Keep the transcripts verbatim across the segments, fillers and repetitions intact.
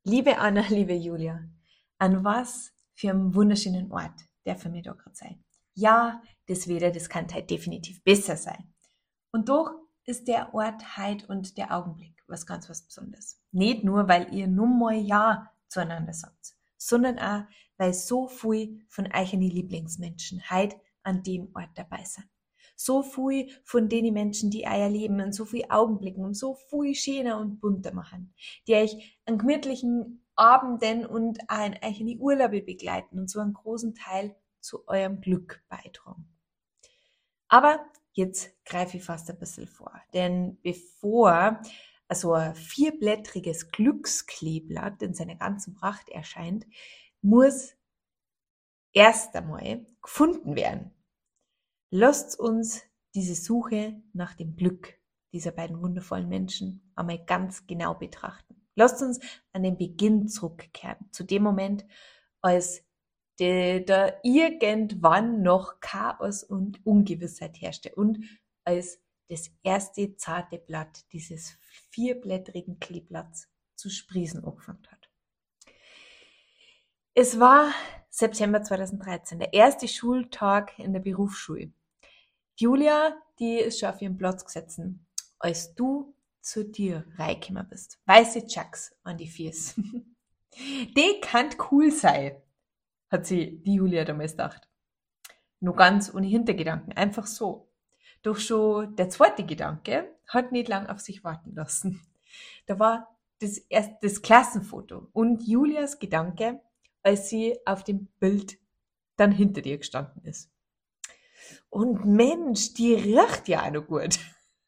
Liebe Anna, liebe Julia, an was für einen wunderschönen Ort darf für mich da gerade sein. Ja, das Wetter, das kann halt definitiv besser sein. Und doch ist der Ort heute und der Augenblick was ganz was Besonderes. Nicht nur, weil ihr nun mal Ja zueinander sagt, sondern auch, weil so viel von euch Lieblingsmenschen heute an dem Ort dabei sind. So viel von den Menschen, die euer Leben in so viel Augenblicken und so viel schöner und bunter machen, die euch an gemütlichen Abenden und auch in eigene Urlaube begleiten und so einen großen Teil zu eurem Glück beitragen. Aber jetzt greife ich fast ein bisschen vor, denn bevor so ein vierblättriges Glückskleeblatt in seiner ganzen Pracht erscheint, muss erst einmal gefunden werden. Lasst uns diese Suche nach dem Glück dieser beiden wundervollen Menschen einmal ganz genau betrachten. Lasst uns an den Beginn zurückkehren, zu dem Moment, als de, da irgendwann noch Chaos und Ungewissheit herrschte und als das erste zarte Blatt dieses vierblättrigen Kleeblatts zu sprießen angefangen hat. Es war September zweitausenddreizehn, der erste Schultag in der Berufsschule. Julia, die ist schon auf ihren Platz gesessen, als du zu dir reingekommen bist. Weiße Chucks an die Füße. Die kann cool sein, hat sie die Julia damals gedacht. Nur ganz ohne Hintergedanken, einfach so. Doch schon der zweite Gedanke hat nicht lang auf sich warten lassen. Da war das erst das Klassenfoto und Julias Gedanke, als sie auf dem Bild dann hinter dir gestanden ist. Und Mensch, die riecht ja auch noch gut.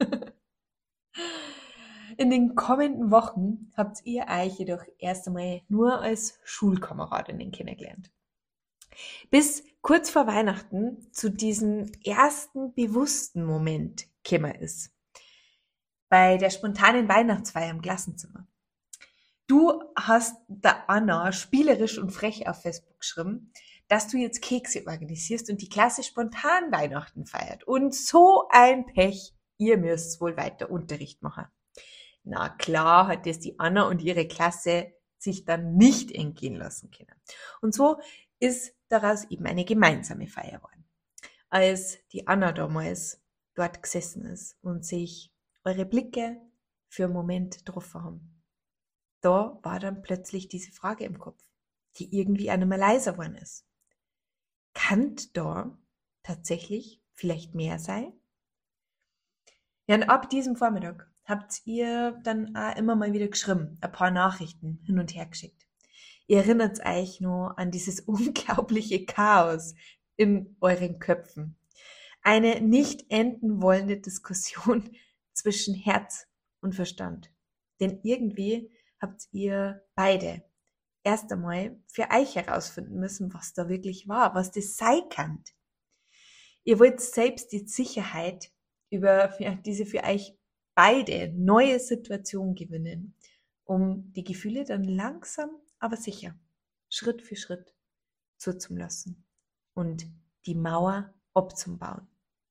In den kommenden Wochen habt ihr euch jedoch erst einmal nur als Schulkameradinnen kennengelernt. Bis kurz vor Weihnachten zu diesem ersten bewussten Moment gekommen ist. Bei der spontanen Weihnachtsfeier im Klassenzimmer. Du hast der Anna spielerisch und frech auf Facebook geschrieben, dass du jetzt Kekse organisierst und die Klasse spontan Weihnachten feiert. Und so ein Pech, ihr müsst wohl weiter Unterricht machen. Na klar hat es die Anna und ihre Klasse sich dann nicht entgehen lassen können. Und so ist daraus eben eine gemeinsame Feier geworden. Als die Anna damals dort gesessen ist und sich eure Blicke für einen Moment getroffen haben, da war dann plötzlich diese Frage im Kopf, die irgendwie einmal leiser geworden ist. Kann da tatsächlich vielleicht mehr sein? Ja, und ab diesem Vormittag habt ihr dann auch immer mal wieder geschrieben, ein paar Nachrichten hin und her geschickt. Ihr erinnert euch nur an dieses unglaubliche Chaos in euren Köpfen. Eine nicht enden wollende Diskussion zwischen Herz und Verstand. Denn irgendwie habt ihr beide erst einmal für euch herausfinden müssen, was da wirklich war, was das sein kann. Ihr wollt selbst die Sicherheit über diese für euch beide neue Situation gewinnen, um die Gefühle dann langsam, aber sicher, Schritt für Schritt zuzulassen und die Mauer abzubauen.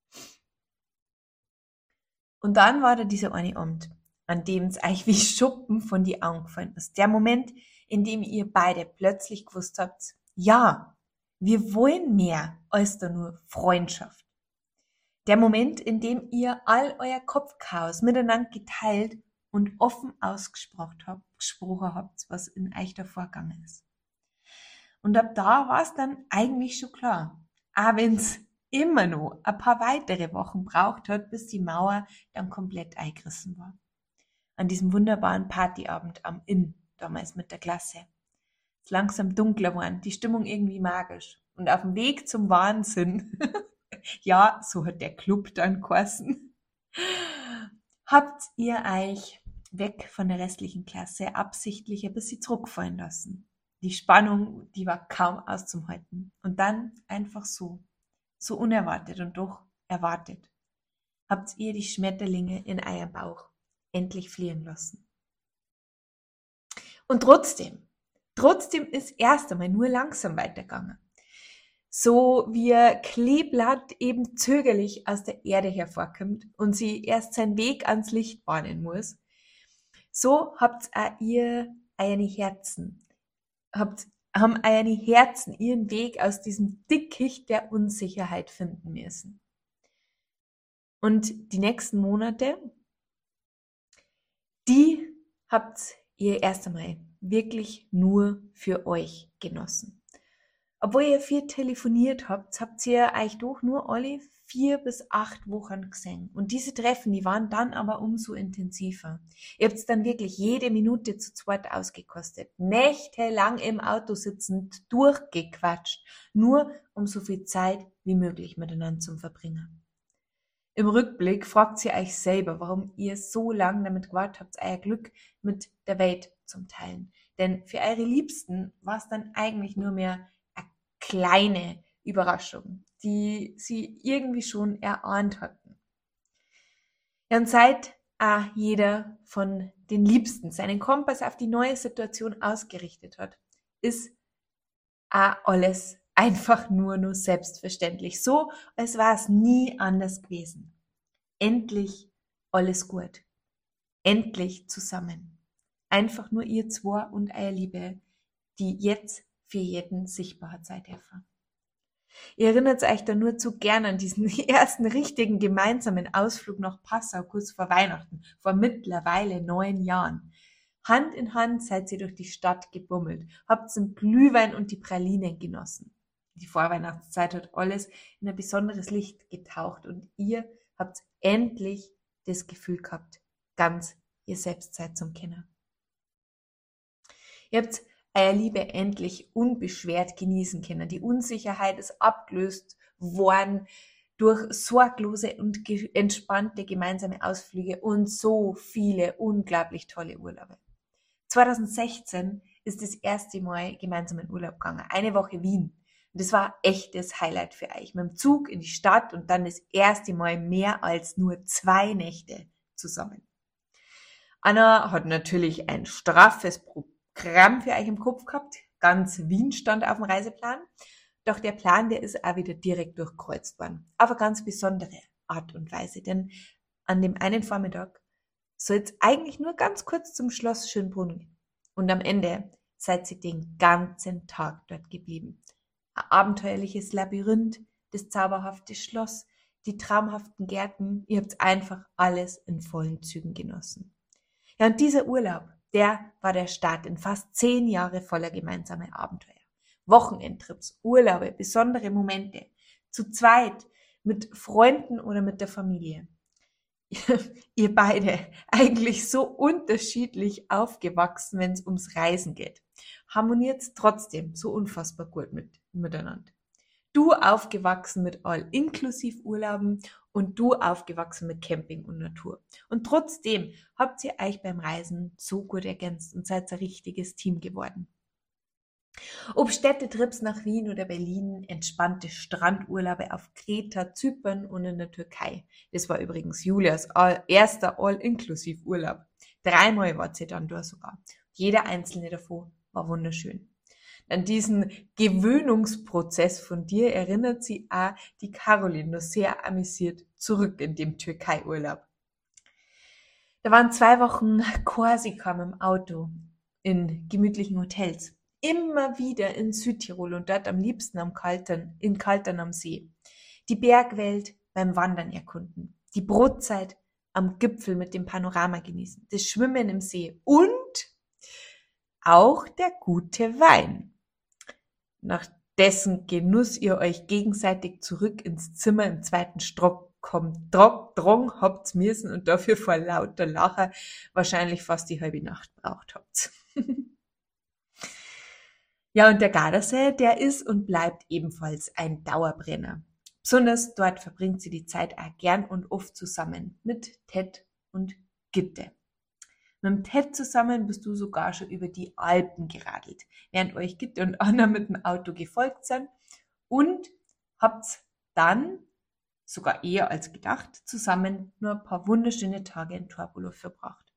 Und dann war da dieser eine Abend, an dem es euch wie Schuppen von die Augen gefallen ist. Der Moment, in dem ihr beide plötzlich gewusst habt, ja, wir wollen mehr als da nur Freundschaft. Der Moment, in dem ihr all euer Kopfchaos miteinander geteilt und offen ausgesprochen habt, gesprochen habt, was in euch da vorgegangen ist. Und ab da war es dann eigentlich schon klar, auch wenn es immer noch ein paar weitere Wochen braucht hat, bis die Mauer dann komplett eingerissen war. An diesem wunderbaren Partyabend am Inn, damals mit der Klasse. Es langsam dunkler geworden, die Stimmung irgendwie magisch. Und auf dem Weg zum Wahnsinn, ja, so hat der Club dann geheißen, habt ihr euch weg von der restlichen Klasse absichtlich ein bisschen zurückfallen lassen. Die Spannung, die war kaum auszuhalten. Und dann einfach so, so unerwartet und doch erwartet, habt ihr die Schmetterlinge in eurem Bauch endlich fliehen lassen. Und trotzdem, trotzdem ist erst einmal nur langsam weitergegangen. So wie ein Kleeblatt eben zögerlich aus der Erde hervorkommt und sie erst seinen Weg ans Licht bahnen muss, so habt auch ihr eure Herzen, habt, haben eure Herzen ihren Weg aus diesem Dickicht der Unsicherheit finden müssen. Und die nächsten Monate, die habt ihr erst einmal wirklich nur für euch genossen. Obwohl ihr viel telefoniert habt, habt ihr euch doch nur alle vier bis acht Wochen gesehen. Und diese Treffen, die waren dann aber umso intensiver. Ihr habt dann wirklich jede Minute zu zweit ausgekostet. Nächtelang im Auto sitzend, durchgequatscht. Nur um so viel Zeit wie möglich miteinander zu verbringen. Im Rückblick fragt ihr euch selber, warum ihr so lange damit gewartet habt, euer Glück mit der Welt zu teilen. Denn für eure Liebsten war es dann eigentlich nur mehr eine kleine Überraschung, die sie irgendwie schon erahnt hatten. Ja, und seit auch jeder von den Liebsten seinen Kompass auf die neue Situation ausgerichtet hat, ist auch alles einfach nur nur selbstverständlich. So, als war es nie anders gewesen. Endlich alles gut. Endlich zusammen. Einfach nur ihr zwei und eure Liebe, die jetzt für jeden sichtbar sein dürfen. Ihr erinnert euch da nur zu gern an diesen ersten richtigen gemeinsamen Ausflug nach Passau kurz vor Weihnachten, vor mittlerweile neun Jahren. Hand in Hand seid ihr durch die Stadt gebummelt, habt den Glühwein und die Pralinen genossen. Die Vorweihnachtszeit hat alles in ein besonderes Licht getaucht und ihr habt endlich das Gefühl gehabt, ganz ihr selbst seid zum Kennen. Ihr habt eure Liebe endlich unbeschwert genießen können. Die Unsicherheit ist abgelöst worden durch sorglose und ge- entspannte gemeinsame Ausflüge und so viele unglaublich tolle Urlaube. zwanzig sechzehn ist das erste Mal gemeinsam in Urlaub gegangen. Eine Woche Wien. Und das war ein echtes Highlight für euch. Mit dem Zug in die Stadt und dann das erste Mal mehr als nur zwei Nächte zusammen. Anna hat natürlich ein straffes Programm für euch im Kopf gehabt. Ganz Wien stand auf dem Reiseplan. Doch der Plan, der ist auch wieder direkt durchkreuzt worden. Auf eine ganz besondere Art und Weise. Denn an dem einen Vormittag soll es eigentlich nur ganz kurz zum Schloss Schönbrunn gehen. Und am Ende seid ihr den ganzen Tag dort geblieben. Ein abenteuerliches Labyrinth, das zauberhafte Schloss, die traumhaften Gärten. Ihr habt einfach alles in vollen Zügen genossen. Ja, und dieser Urlaub, der war der Start in fast zehn Jahre voller gemeinsamer Abenteuer. Wochenendtrips, Urlaube, besondere Momente. Zu zweit, mit Freunden oder mit der Familie. Ihr beide, eigentlich so unterschiedlich aufgewachsen, wenn es ums Reisen geht, harmoniert trotzdem so unfassbar gut mit, miteinander. Du aufgewachsen mit All-Inklusiv-Urlauben und du aufgewachsen mit Camping und Natur. Und trotzdem habt ihr euch beim Reisen so gut ergänzt und seid ein richtiges Team geworden. Ob Städtetrips nach Wien oder Berlin, entspannte Strandurlaube auf Kreta, Zypern und in der Türkei. Das war übrigens Julias all, erster All-Inklusiv-Urlaub. Dreimal war sie dann da sogar. Jeder einzelne davon war wunderschön. An diesen Gewöhnungsprozess von dir erinnert sie auch die Caroline nur sehr amüsiert zurück in dem Türkei-Urlaub. Da waren zwei Wochen Korsika mit dem Auto in gemütlichen Hotels. Immer wieder in Südtirol und dort am liebsten am Kaltern, in Kaltern am See. Die Bergwelt beim Wandern erkunden. Die Brotzeit am Gipfel mit dem Panorama genießen. Das Schwimmen im See und auch der gute Wein. Nach dessen Genuss ihr euch gegenseitig zurück ins Zimmer im zweiten Stock kommt. Drog, drong habt's müssen und dafür vor lauter Lacher wahrscheinlich fast die halbe Nacht braucht habt. Ja, und der Gardasee, der ist und bleibt ebenfalls ein Dauerbrenner. Besonders dort verbringt sie die Zeit auch gern und oft zusammen mit Ted und Gitte. Mit dem Ted zusammen bist du sogar schon über die Alpen geradelt, während euch Gitte und Anna mit dem Auto gefolgt sind und habt dann, sogar eher als gedacht, zusammen nur ein paar wunderschöne Tage in Torbolo verbracht.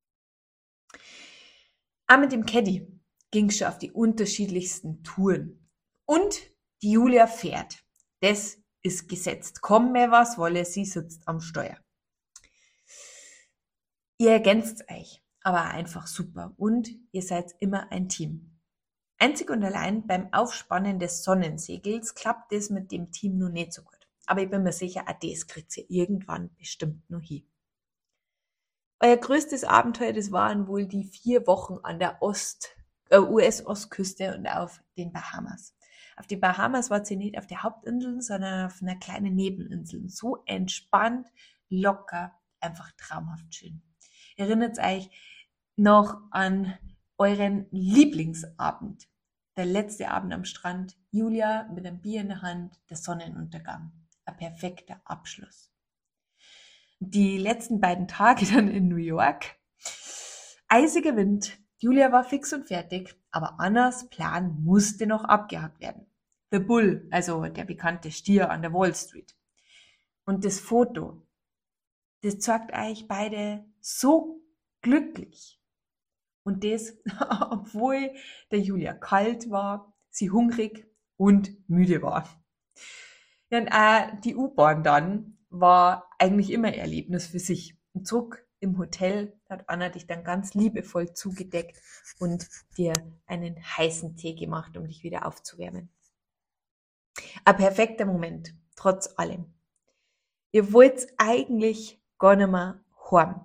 Auch mit dem Caddy ging schon auf die unterschiedlichsten Touren. Und die Julia fährt. Das ist gesetzt. Komm mir was wolle, sie sitzt am Steuer. Ihr ergänzt euch. aber einfach super und ihr seid immer ein Team. Einzig und allein beim Aufspannen des Sonnensegels klappt es mit dem Team nur nicht so gut. Aber ich bin mir sicher, auch das kriegt ihr irgendwann bestimmt noch hin. Euer größtes Abenteuer, das waren wohl die vier Wochen an der Ost, äh, U S-Ostküste und auf den Bahamas. Auf den Bahamas wart ihr nicht auf der Hauptinsel, sondern auf einer kleinen Nebelinsel. So entspannt, locker, einfach traumhaft schön. Erinnert euch noch an euren Lieblingsabend. Der letzte Abend am Strand, Julia mit einem Bier in der Hand, der Sonnenuntergang. Ein perfekter Abschluss. Die letzten beiden Tage dann in New York. Eisiger Wind. Julia war fix und fertig, aber Annas Plan musste noch abgehakt werden. The Bull, also der bekannte Stier an der Wall Street. Und das Foto, das zeigt euch beide so glücklich. Und das, obwohl der Julia kalt war, sie hungrig und müde war. Ja, und auch die U-Bahn dann war eigentlich immer ein Erlebnis für sich. Und zurück im Hotel hat Anna dich dann ganz liebevoll zugedeckt und dir einen heißen Tee gemacht, um dich wieder aufzuwärmen. Ein perfekter Moment, trotz allem. Ihr wollt eigentlich gar nicht mehr heim.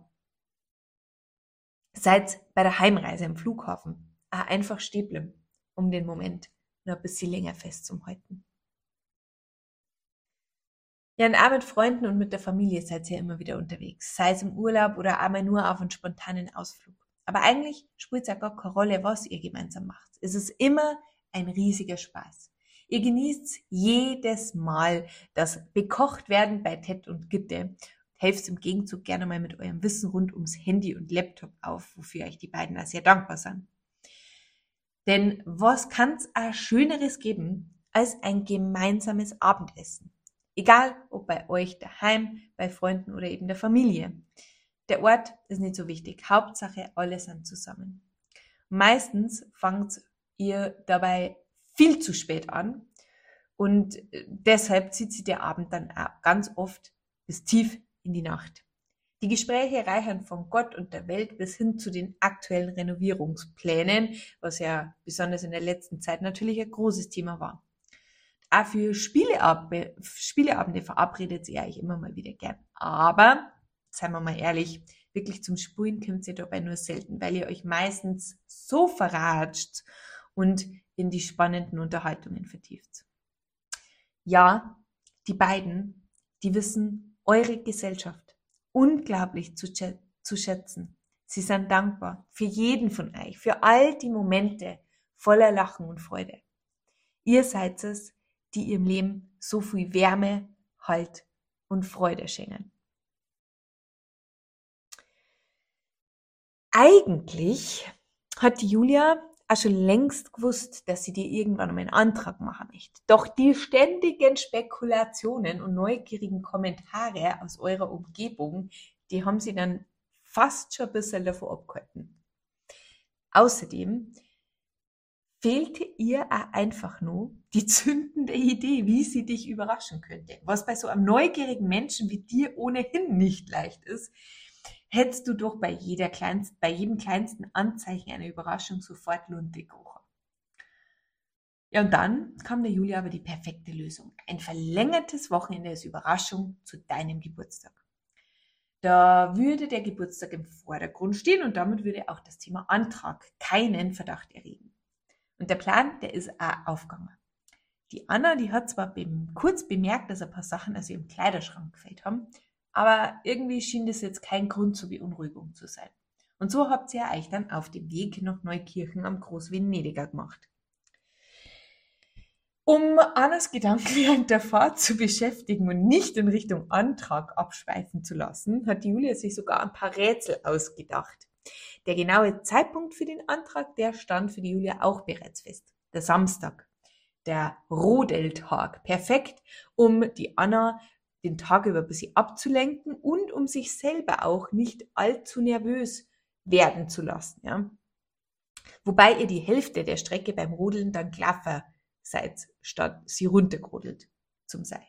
Seid bei der Heimreise am Flughafen auch einfach stehen bleiben, um den Moment noch ein bisschen länger festzuhalten. Ja, und auch mit Freunden und mit der Familie seid ihr immer wieder unterwegs, sei es im Urlaub oder einmal nur auf einen spontanen Ausflug. Aber eigentlich spielt es ja gar keine Rolle, was ihr gemeinsam macht. Es ist immer ein riesiger Spaß. Ihr genießt jedes Mal das Bekochtwerden bei Ted und Gitte. Helft im Gegenzug gerne mal mit eurem Wissen rund ums Handy und Laptop auf, wofür euch die beiden auch sehr dankbar sind. Denn was kann es auch Schöneres geben als ein gemeinsames Abendessen? Egal, ob bei euch daheim, bei Freunden oder eben der Familie. Der Ort ist nicht so wichtig. Hauptsache, alle sind zusammen. Meistens fangt ihr dabei viel zu spät an und deshalb zieht sich der Abend dann auch ganz oft bis tief in die Nacht. Die Gespräche reichen von Gott und der Welt bis hin zu den aktuellen Renovierungsplänen, was ja besonders in der letzten Zeit natürlich ein großes Thema war. Auch für Spieleabende, Spieleabende verabredet ihr euch immer mal wieder gern. Aber, seien wir mal ehrlich, wirklich zum Spielen kommt ihr dabei nur selten, weil ihr euch meistens so verratscht und in die spannenden Unterhaltungen vertieft. Ja, die beiden, die wissen eure Gesellschaft unglaublich zu, zu schätzen. Sie sind dankbar für jeden von euch, für all die Momente voller Lachen und Freude. Ihr seid es, die ihrem Leben so viel Wärme, Halt und Freude schenken. Eigentlich hat die Julia auch schon längst gewusst, dass sie dir irgendwann einmal einen Antrag machen möchte. Doch die ständigen Spekulationen und neugierigen Kommentare aus eurer Umgebung, die haben sie dann fast schon ein bisschen davor abgehalten. Außerdem fehlte ihr auch einfach nur die zündende Idee, wie sie dich überraschen könnte. Was bei so einem neugierigen Menschen wie dir ohnehin nicht leicht ist, hättest du doch bei, jeder kleinsten, bei jedem kleinsten Anzeichen einer Überraschung sofort Lunte gerochen. Ja, und dann kam der Julia aber die perfekte Lösung. Ein verlängertes Wochenende als Überraschung zu deinem Geburtstag. Da würde der Geburtstag im Vordergrund stehen und damit würde auch das Thema Antrag keinen Verdacht erregen. Und der Plan, der ist auch aufgegangen. Die Anna, die hat zwar beim, kurz bemerkt, dass ein paar Sachen aus ihrem Kleiderschrank gefällt haben, aber irgendwie schien das jetzt kein Grund zur Beunruhigung zu sein. Und so habt ihr euch dann auf dem Weg nach Neukirchen am Großvenediger gemacht. Um Annas Gedanken während der Fahrt zu beschäftigen und nicht in Richtung Antrag abschweifen zu lassen, hat die Julia sich sogar ein paar Rätsel ausgedacht. Der genaue Zeitpunkt für den Antrag, der stand für die Julia auch bereits fest. Der Samstag, der Rodeltag. Perfekt, um die Anna den Tag über ein bisschen abzulenken und um sich selber auch nicht allzu nervös werden zu lassen. Ja? Wobei ihr die Hälfte der Strecke beim Rodeln dann klaffer seid, statt sie runtergerodelt zum Sei.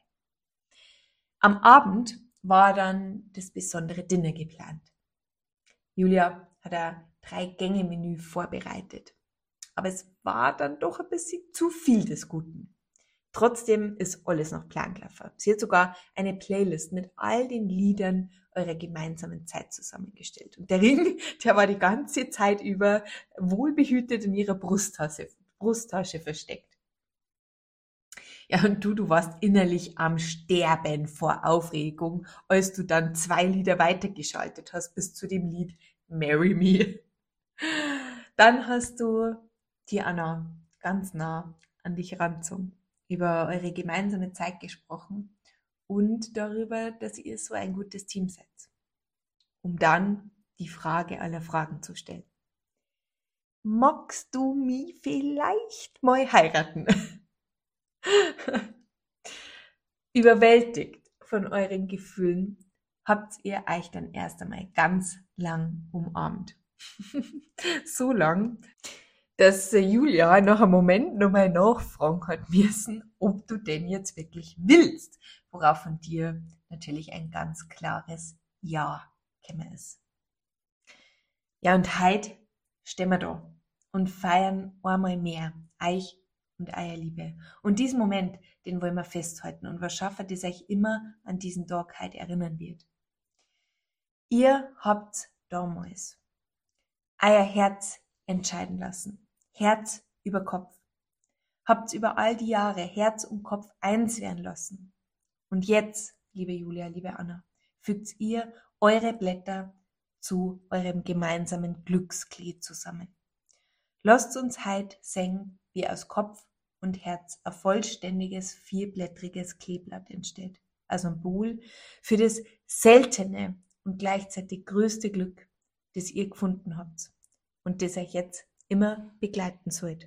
Am Abend war dann das besondere Dinner geplant. Julia hat ein Drei-Gänge-Menü vorbereitet. Aber es war dann doch ein bisschen zu viel des Guten. Trotzdem ist alles nach Plan gelaufen. Sie hat sogar eine Playlist mit all den Liedern eurer gemeinsamen Zeit zusammengestellt. Und der Ring, der war die ganze Zeit über wohlbehütet in ihrer Brusttasche, Brusttasche versteckt. Ja, und du, du warst innerlich am Sterben vor Aufregung, als du dann zwei Lieder weitergeschaltet hast bis zu dem Lied Marry Me. Dann hast du die Anna ganz nah an dich rangezogen, über eure gemeinsame Zeit gesprochen und darüber, dass ihr so ein gutes Team seid, um dann die Frage aller Fragen zu stellen. Magst du mich vielleicht mal heiraten? Überwältigt von euren Gefühlen habt ihr euch dann erst einmal ganz lang umarmt. So lang, dass Julia nach einem Moment nochmal nachfragen hat müssen, ob du denn jetzt wirklich willst, worauf von dir natürlich ein ganz klares Ja gekommen ist. Ja, und heute stehen wir da und feiern einmal mehr euch und eure Liebe. Und diesen Moment, den wollen wir festhalten und was schaffen, das euch immer an diesen Tag heute erinnern wird. Ihr habt damals euer Herz entscheiden lassen. Herz über Kopf. Habt über all die Jahre Herz und Kopf eins werden lassen. Und jetzt, liebe Julia, liebe Anna, fügt ihr eure Blätter zu eurem gemeinsamen Glückskleid zusammen. Lasst uns heute sehen, wie aus Kopf und Herz ein vollständiges, vierblättriges Kleeblatt entsteht. Also ein Symbol für das seltene und gleichzeitig größte Glück, das ihr gefunden habt und das euch jetzt immer begleiten sollt.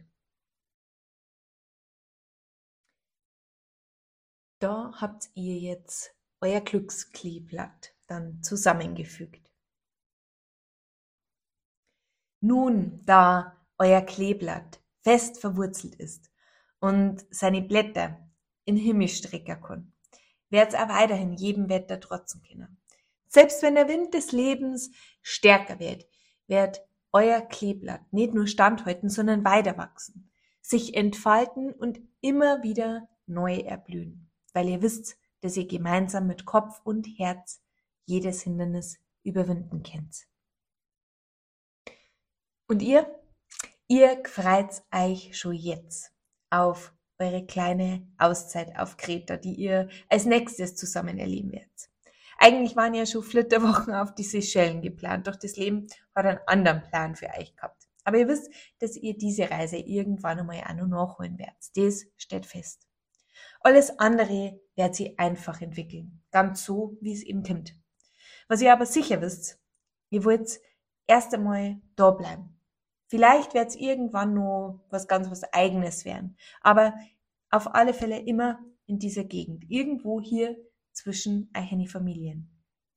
Da habt ihr jetzt euer Glückskleeblatt dann zusammengefügt. Nun, da euer Kleeblatt fest verwurzelt ist und seine Blätter in den Himmel strecken kann, wird's auch weiterhin jedem Wetter trotzen können. Selbst wenn der Wind des Lebens stärker wird, wird euer Kleeblatt nicht nur standhalten, sondern weiter wachsen, sich entfalten und immer wieder neu erblühen, weil ihr wisst, dass ihr gemeinsam mit Kopf und Herz jedes Hindernis überwinden könnt. Und ihr? Ihr freut euch schon jetzt auf eure kleine Auszeit auf Kreta, die ihr als nächstes zusammen erleben werdet. Eigentlich waren ja schon Flitterwochen auf die Seychellen geplant, doch das Leben hat einen anderen Plan für euch gehabt. Aber ihr wisst, dass ihr diese Reise irgendwann einmal auch noch nachholen werdet. Das steht fest. Alles andere wird sie einfach entwickeln. Ganz so, wie es eben kommt. Was ihr aber sicher wisst, ihr wollt erst einmal da bleiben. Vielleicht wird es irgendwann noch was ganz was Eigenes werden. Aber auf alle Fälle immer in dieser Gegend. Irgendwo hier zwischen euren Familien.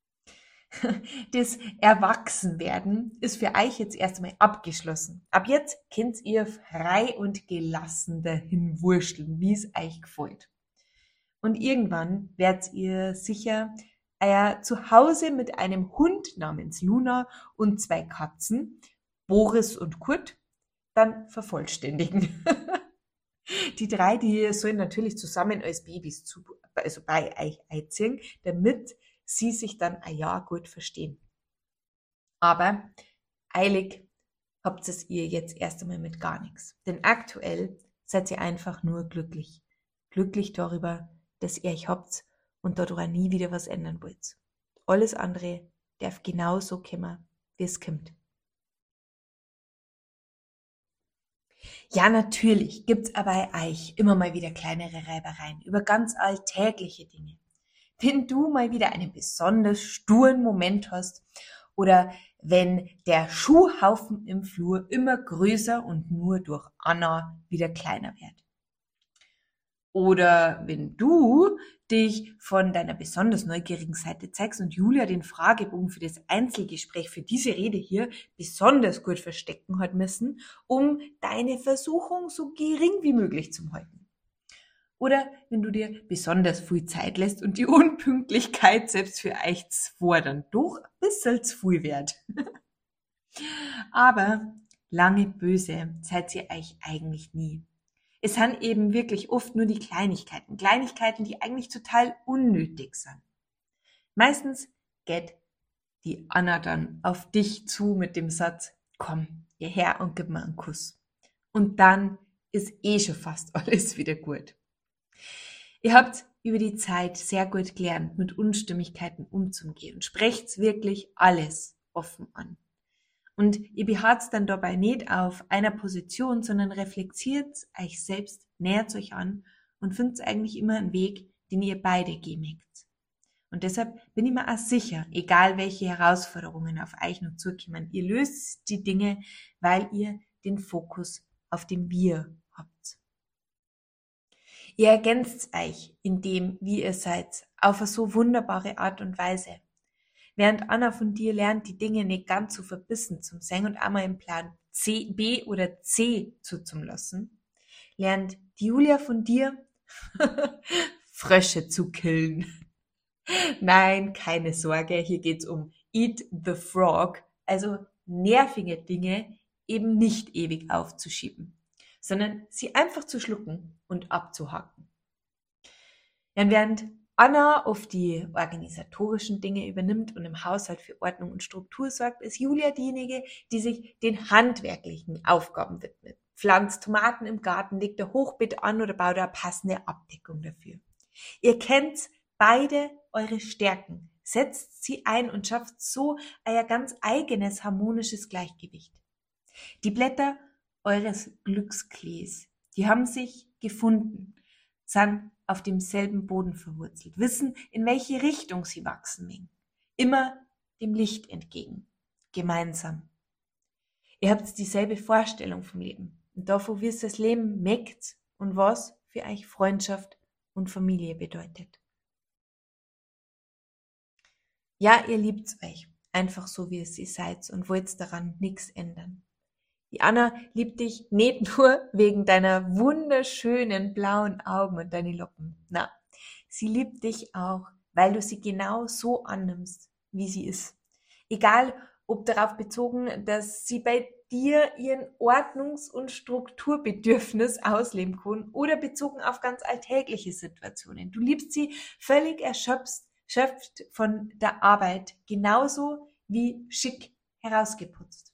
Das Erwachsenwerden ist für euch jetzt erst einmal abgeschlossen. Ab jetzt könnt ihr frei und gelassen dahin wurschteln, wie es euch gefällt. Und irgendwann werdet ihr sicher euer Zuhause mit einem Hund namens Luna und zwei Katzen, Boris und Kurt, dann vervollständigen. Die drei, die sollen natürlich zusammen als Babys zu, also bei euch einziehen, damit sie sich dann ein Jahr gut verstehen. Aber eilig habt es ihr jetzt erst einmal mit gar nichts. Denn aktuell seid ihr einfach nur glücklich. Glücklich darüber, dass ihr euch habt und dadurch nie wieder was ändern wollt. Alles andere darf genauso kommen, wie es kommt. Ja, natürlich gibt's aber bei euch immer mal wieder kleinere Reibereien über ganz alltägliche Dinge. Wenn du mal wieder einen besonders sturen Moment hast oder wenn der Schuhhaufen im Flur immer größer und nur durch Anna wieder kleiner wird. Oder wenn du dich von deiner besonders neugierigen Seite zeigst und Julia den Fragebogen für das Einzelgespräch für diese Rede hier besonders gut verstecken hat müssen, um deine Versuchung so gering wie möglich zu halten. Oder wenn du dir besonders viel Zeit lässt und die Unpünktlichkeit selbst für euch zwei dann doch ein bisschen zu viel wird. Aber lange böse seid ihr euch eigentlich nie. Es sind eben wirklich oft nur die Kleinigkeiten. Kleinigkeiten, die eigentlich total unnötig sind. Meistens geht die Anna dann auf dich zu mit dem Satz, komm hierher und gib mir einen Kuss. Und dann ist eh schon fast alles wieder gut. Ihr habt über die Zeit sehr gut gelernt, mit Unstimmigkeiten umzugehen und sprecht wirklich alles offen an. Und ihr beharrt dann dabei nicht auf einer Position, sondern reflektiert euch selbst, nähert euch an und findet eigentlich immer einen Weg, den ihr beide gehen mögt. Und deshalb bin ich mir auch sicher, egal welche Herausforderungen auf euch noch zukommen, ihr löst die Dinge, weil ihr den Fokus auf dem Wir habt. Ihr ergänzt euch in dem, wie ihr seid, auf eine so wunderbare Art und Weise. Während Anna von dir lernt, die Dinge nicht ganz so verbissen zum Sein und einmal im Plan C, B oder C zuzulassen, lernt die Julia von dir Frösche zu killen. Nein, keine Sorge, hier geht's um Eat the Frog, also nervige Dinge eben nicht ewig aufzuschieben, sondern sie einfach zu schlucken und abzuhaken. Denn während Anna oft die organisatorischen Dinge übernimmt und im Haushalt für Ordnung und Struktur sorgt, ist Julia diejenige, die sich den handwerklichen Aufgaben widmet. Pflanzt Tomaten im Garten, legt ein Hochbeet an oder baut eine passende Abdeckung dafür. Ihr kennt beide eure Stärken, setzt sie ein und schafft so euer ganz eigenes harmonisches Gleichgewicht. Die Blätter eures Glücksklees, die haben sich gefunden, sind auf demselben Boden verwurzelt, wissen, in welche Richtung sie wachsen mögen. Immer dem Licht entgegen, gemeinsam. Ihr habt dieselbe Vorstellung vom Leben und davon, wie es das Leben mögt und was für euch Freundschaft und Familie bedeutet. Ja, ihr liebt euch, einfach so wie es ihr seid und wollt daran nichts ändern. Die Anna liebt dich nicht nur wegen deiner wunderschönen blauen Augen und deine Locken. Na, sie liebt dich auch, weil du sie genau so annimmst, wie sie ist. Egal, ob darauf bezogen, dass sie bei dir ihren Ordnungs- und Strukturbedürfnis ausleben kann oder bezogen auf ganz alltägliche Situationen. Du liebst sie völlig erschöpft, schöpft von der Arbeit, genauso wie schick herausgeputzt.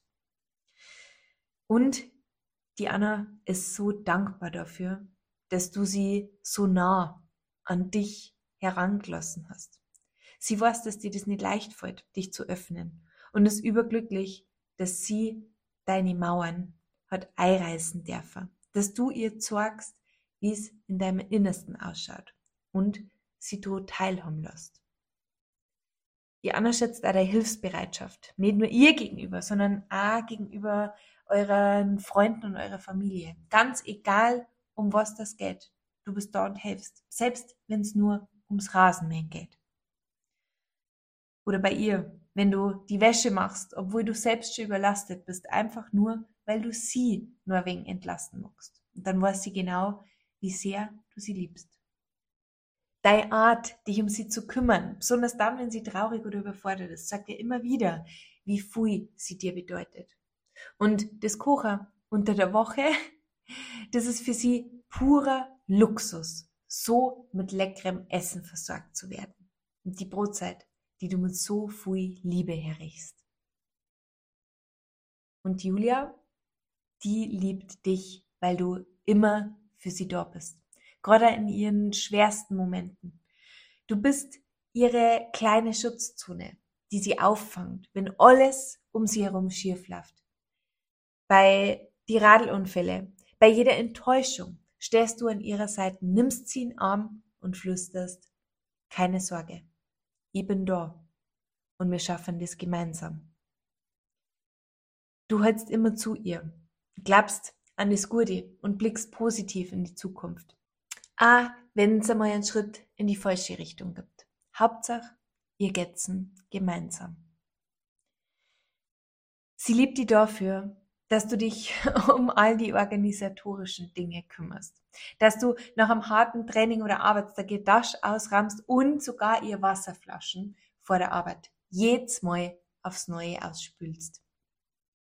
Und die Anna ist so dankbar dafür, dass du sie so nah an dich herangelassen hast. Sie weiß, dass dir das nicht leicht fällt, dich zu öffnen und ist überglücklich, dass sie deine Mauern hat einreißen dürfen, dass du ihr zeigst, wie es in deinem Innersten ausschaut und sie dort teilhaben lässt. Die Anna schätzt auch deine Hilfsbereitschaft, nicht nur ihr gegenüber, sondern auch gegenüber euren Freunden und eurer Familie. Ganz egal, um was das geht. Du bist da und hilfst. Selbst wenn es nur ums Rasenmähen geht. Oder bei ihr, wenn du die Wäsche machst, obwohl du selbst schon überlastet bist, einfach nur, weil du sie nur ein wenig entlasten magst. Und dann weiß sie genau, wie sehr du sie liebst. Deine Art, dich um sie zu kümmern, besonders dann, wenn sie traurig oder überfordert ist, sagt dir immer wieder, wie viel sie dir bedeutet. Und das Kochen unter der Woche, das ist für sie purer Luxus, so mit leckerem Essen versorgt zu werden. Und die Brotzeit, die du mit so viel Liebe herrichst. Und Julia, die liebt dich, weil du immer für sie da bist. Gerade in ihren schwersten Momenten. Du bist ihre kleine Schutzzone, die sie auffangt, wenn alles um sie herum schief läuft. Bei die Radlunfälle, bei jeder Enttäuschung stehst du an ihrer Seite, nimmst sie in den Arm und flüsterst, keine Sorge, ich bin da und wir schaffen das gemeinsam. Du hältst immer zu ihr, glaubst an das Gute und blickst positiv in die Zukunft. Ah, wenn es einmal einen Schritt in die falsche Richtung gibt. Hauptsache, ihr geht's gemeinsam. Sie liebt dich dafür, dass du dich um all die organisatorischen Dinge kümmerst. Dass du nach einem harten Training oder Arbeitstag ihr Tasch ausräumst und sogar ihr Wasserflaschen vor der Arbeit jedes Mal aufs Neue ausspülst.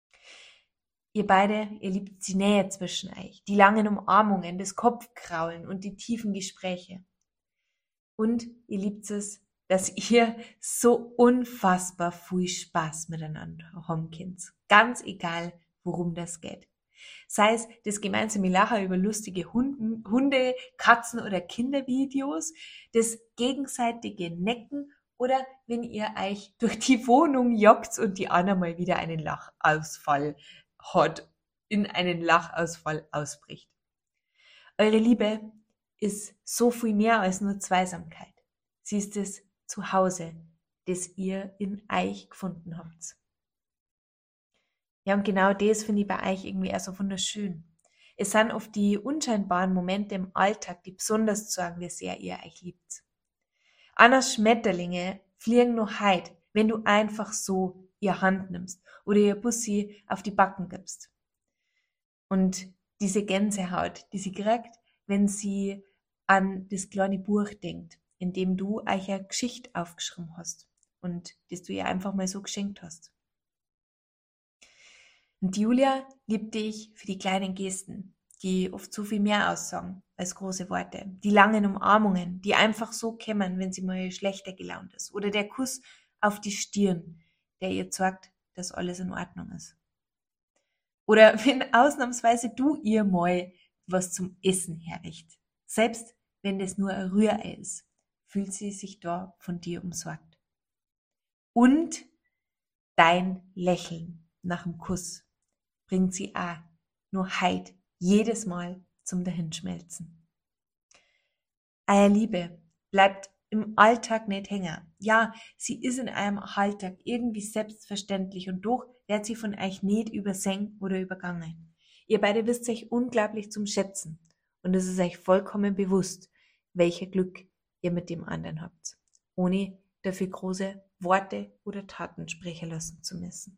Ihr beide, ihr liebt die Nähe zwischen euch, die langen Umarmungen, das Kopfkraulen und die tiefen Gespräche. Und ihr liebt es, dass ihr so unfassbar viel Spaß miteinander haben könnt. Ganz egal, worum das geht. Sei es das gemeinsame Lachen über lustige Hunden, Hunde, Katzen oder Kindervideos, das gegenseitige Necken oder wenn ihr euch durch die Wohnung joggt und die Anna mal wieder einen Lachausfall hat, in einen Lachausfall ausbricht. Eure Liebe ist so viel mehr als nur Zweisamkeit. Sie ist das Zuhause, das ihr in euch gefunden habt. Ja, und genau das finde ich bei euch irgendwie auch so wunderschön. Es sind oft die unscheinbaren Momente im Alltag, die besonders zeigen, wie sehr ihr euch liebt. Annas Schmetterlinge fliegen noch heut, wenn du einfach so ihr Hand nimmst oder ihr Bussi auf die Backen gibst. Und diese Gänsehaut, die sie kriegt, wenn sie an das kleine Buch denkt, in dem du euch eine Geschichte aufgeschrieben hast und das du ihr einfach mal so geschenkt hast. Und Julia liebt dich für die kleinen Gesten, die oft so viel mehr aussagen als große Worte. Die langen Umarmungen, die einfach so kämmern, wenn sie mal schlechter gelaunt ist. Oder der Kuss auf die Stirn, der ihr zeigt, dass alles in Ordnung ist. Oder wenn ausnahmsweise du ihr mal was zum Essen herricht. Selbst wenn das nur ein Rührei ist, fühlt sie sich da von dir umsorgt. Und dein Lächeln nach dem Kuss bringt sie auch nur heut jedes Mal zum Dahinschmelzen. Eure Liebe bleibt im Alltag nicht hängen. Ja, sie ist in eurem Alltag irgendwie selbstverständlich und doch wird sie von euch nicht übersehen oder übergangen. Ihr beide wisst euch unglaublich zum Schätzen und es ist euch vollkommen bewusst, welcher Glück ihr mit dem anderen habt, ohne dafür große Worte oder Taten sprechen lassen zu müssen.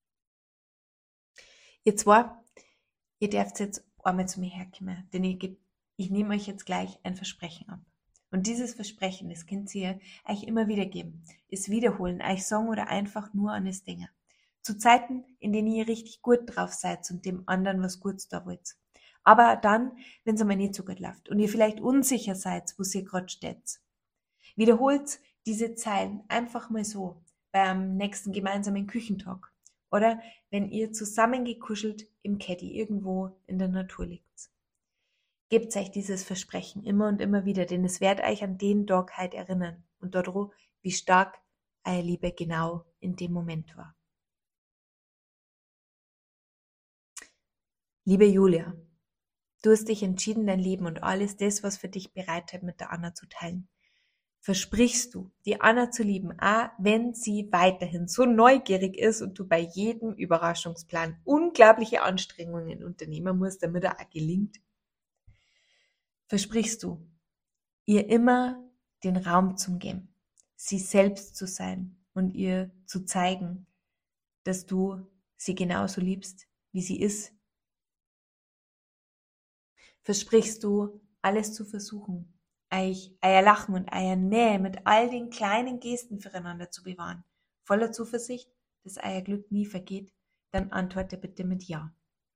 Ihr zwei, ihr dürft jetzt einmal zu mir herkommen, denn ich, geb, ich nehme euch jetzt gleich ein Versprechen ab. Und dieses Versprechen, das könnt ihr euch immer wieder geben, es wiederholen, euch sagen oder einfach nur an das Dinge. Zu Zeiten, in denen ihr richtig gut drauf seid und dem anderen was Gutes da wollt. Aber dann, wenn es einmal nicht so gut läuft und ihr vielleicht unsicher seid, wo ihr gerade steht. Wiederholt diese Zeilen einfach mal so beim nächsten gemeinsamen Küchentag. Oder wenn ihr zusammengekuschelt im Caddy irgendwo in der Natur liegt. Gebt euch dieses Versprechen immer und immer wieder, denn es wird euch an den Tag halt erinnern und daran, wie stark eure Liebe genau in dem Moment war. Liebe Julia, du hast dich entschieden, dein Leben und alles das, was für dich bereitet, mit der Anna zu teilen. Versprichst du, die Anna zu lieben, auch wenn sie weiterhin so neugierig ist und du bei jedem Überraschungsplan unglaubliche Anstrengungen unternehmen musst, damit er auch gelingt? Versprichst du, ihr immer den Raum zu geben, sie selbst zu sein und ihr zu zeigen, dass du sie genauso liebst, wie sie ist? Versprichst du, alles zu versuchen, euch, euer Lachen und euer Nähe mit all den kleinen Gesten füreinander zu bewahren, voller Zuversicht, dass euer Glück nie vergeht? Dann antworte bitte mit Ja.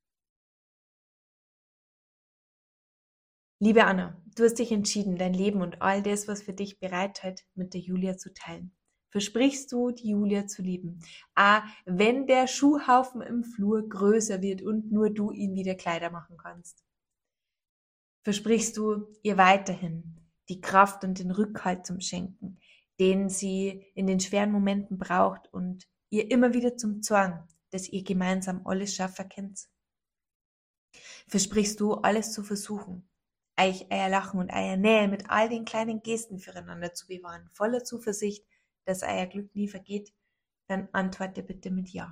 Liebe Anna, du hast dich entschieden, dein Leben und all das, was für dich bereithält, mit der Julia zu teilen. Versprichst du, die Julia zu lieben? Ah, wenn der Schuhhaufen im Flur größer wird und nur du ihn wieder Kleider machen kannst. Versprichst du, ihr weiterhin die Kraft und den Rückhalt zum Schenken, den sie in den schweren Momenten braucht und ihr immer wieder zum Zwang, dass ihr gemeinsam alles schaffen könnt? Versprichst du, alles zu versuchen, euch euer Lachen und euer Nähe mit all den kleinen Gesten füreinander zu bewahren, voller Zuversicht, dass euer Glück nie vergeht? Dann antworte bitte mit Ja.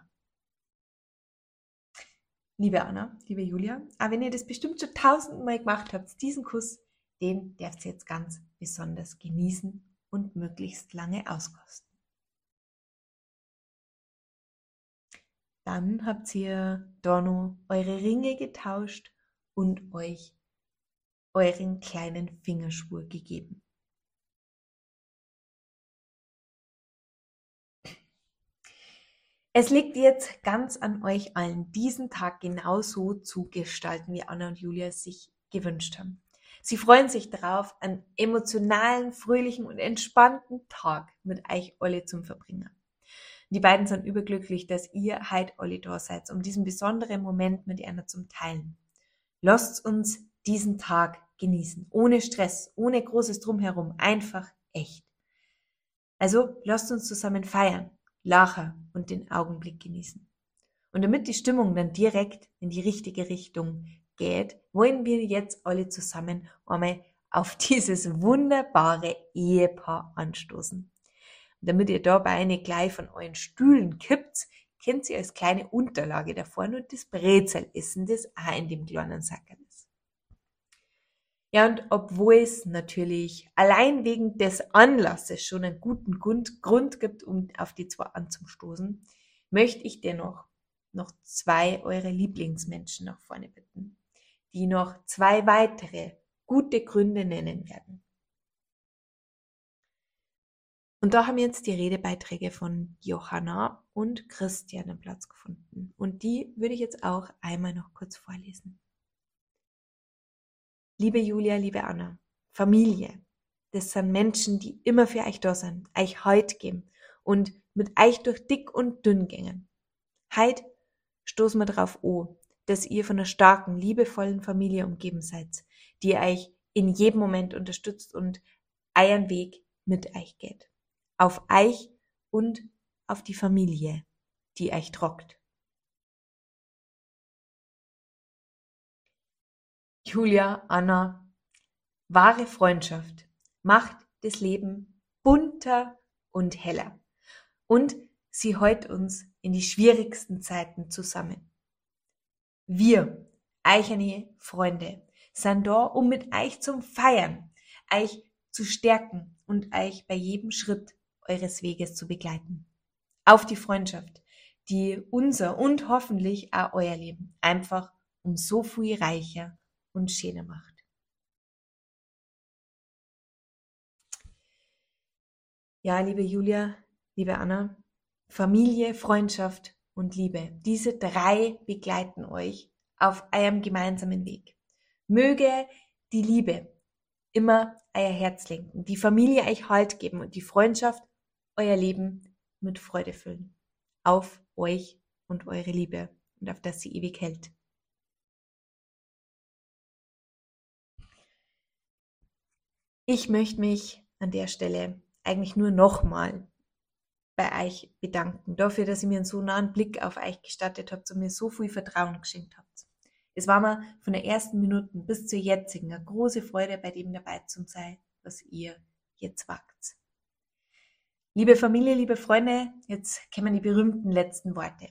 Liebe Anna, liebe Julia, auch wenn ihr das bestimmt schon tausendmal gemacht habt, diesen Kuss, den dürft ihr jetzt ganz besonders genießen und möglichst lange auskosten. Dann habt ihr da noch eure Ringe getauscht und euch euren kleinen Fingerschwur gegeben. Es liegt jetzt ganz an euch allen, diesen Tag genauso zu gestalten, wie Anna und Julia es sich gewünscht haben. Sie freuen sich darauf, einen emotionalen, fröhlichen und entspannten Tag mit euch alle zum Verbringen. Die beiden sind überglücklich, dass ihr heute alle da seid, um diesen besonderen Moment mit einer zu teilen. Lasst uns diesen Tag genießen, ohne Stress, ohne großes Drumherum, einfach echt. Also lasst uns zusammen feiern, lachen und den Augenblick genießen. Und damit die Stimmung dann direkt in die richtige Richtung geht, wollen wir jetzt alle zusammen einmal auf dieses wunderbare Ehepaar anstoßen. Und damit ihr dabei nicht gleich von euren Stühlen kippt, könnt ihr als kleine Unterlage davor nur das Brezel essen, das auch in dem kleinen Sackerl ist. Ja, und obwohl es natürlich allein wegen des Anlasses schon einen guten Grund, Grund gibt, um auf die zwei anzustoßen, möchte ich dennoch noch zwei eurer Lieblingsmenschen nach vorne bitten, die noch zwei weitere gute Gründe nennen werden. Und da haben jetzt die Redebeiträge von Johanna und Christian einen Platz gefunden. Und die würde ich jetzt auch einmal noch kurz vorlesen. Liebe Julia, liebe Anna, Familie, das sind Menschen, die immer für euch da sind, euch Halt geben und mit euch durch dick und dünn gängen. Heute stoßen wir darauf an, dass ihr von einer starken, liebevollen Familie umgeben seid, die euch in jedem Moment unterstützt und euren Weg mit euch geht. Auf euch und auf die Familie, die euch trockt. Julia, Anna, wahre Freundschaft macht das Leben bunter und heller. Und sie hält uns in die schwierigsten Zeiten zusammen. Wir, eigene Freunde, sind da, um mit euch zum Feiern, euch zu stärken und euch bei jedem Schritt eures Weges zu begleiten. Auf die Freundschaft, die unser und hoffentlich auch euer Leben einfach um so viel reicher und schöner macht. Ja, liebe Julia, liebe Anna, Familie, Freundschaft und Liebe, diese drei begleiten euch auf eurem gemeinsamen Weg. Möge die Liebe immer euer Herz lenken, die Familie euch Halt geben und die Freundschaft euer Leben mit Freude füllen. Auf euch und eure Liebe und auf dass sie ewig hält. Ich möchte mich an der Stelle eigentlich nur nochmal bei euch bedanken, dafür, dass ihr mir einen so nahen Blick auf euch gestattet habt und mir so viel Vertrauen geschenkt habt. Es war mir von der ersten Minute bis zur jetzigen eine große Freude, bei dem dabei zu sein, was ihr jetzt wagt. Liebe Familie, liebe Freunde, jetzt kommen die berühmten letzten Worte.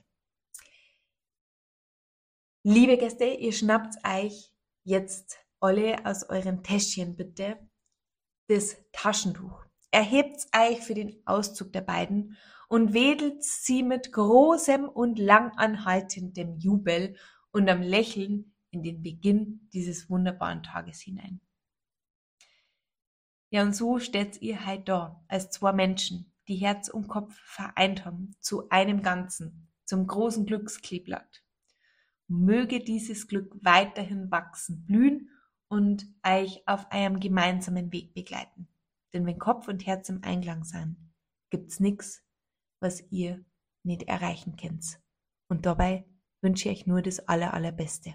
Liebe Gäste, ihr schnappt euch jetzt alle aus euren Täschchen bitte das Taschentuch. Erhebt euch für den Auszug der beiden und wedelt sie mit großem und langanhaltendem Jubel und am Lächeln in den Beginn dieses wunderbaren Tages hinein. Ja, und so steht ihr halt da, als zwei Menschen, die Herz und Kopf vereint haben, zu einem Ganzen, zum großen Glückskleeblatt. Möge dieses Glück weiterhin wachsen, blühen und euch auf eurem gemeinsamen Weg begleiten. Denn wenn Kopf und Herz im Einklang sind, gibt's nichts, was ihr nicht erreichen könnt. Und dabei wünsche ich euch nur das Aller, Allerbeste.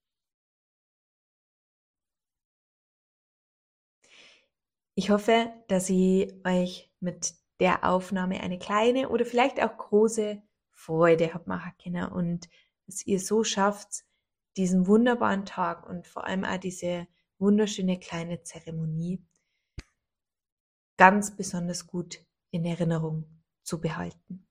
Ich hoffe, dass ich euch mit der Aufnahme eine kleine oder vielleicht auch große Freude habt machen können und dass ihr so schafft, diesen wunderbaren Tag und vor allem auch diese wunderschöne kleine Zeremonie ganz besonders gut in Erinnerung zu behalten.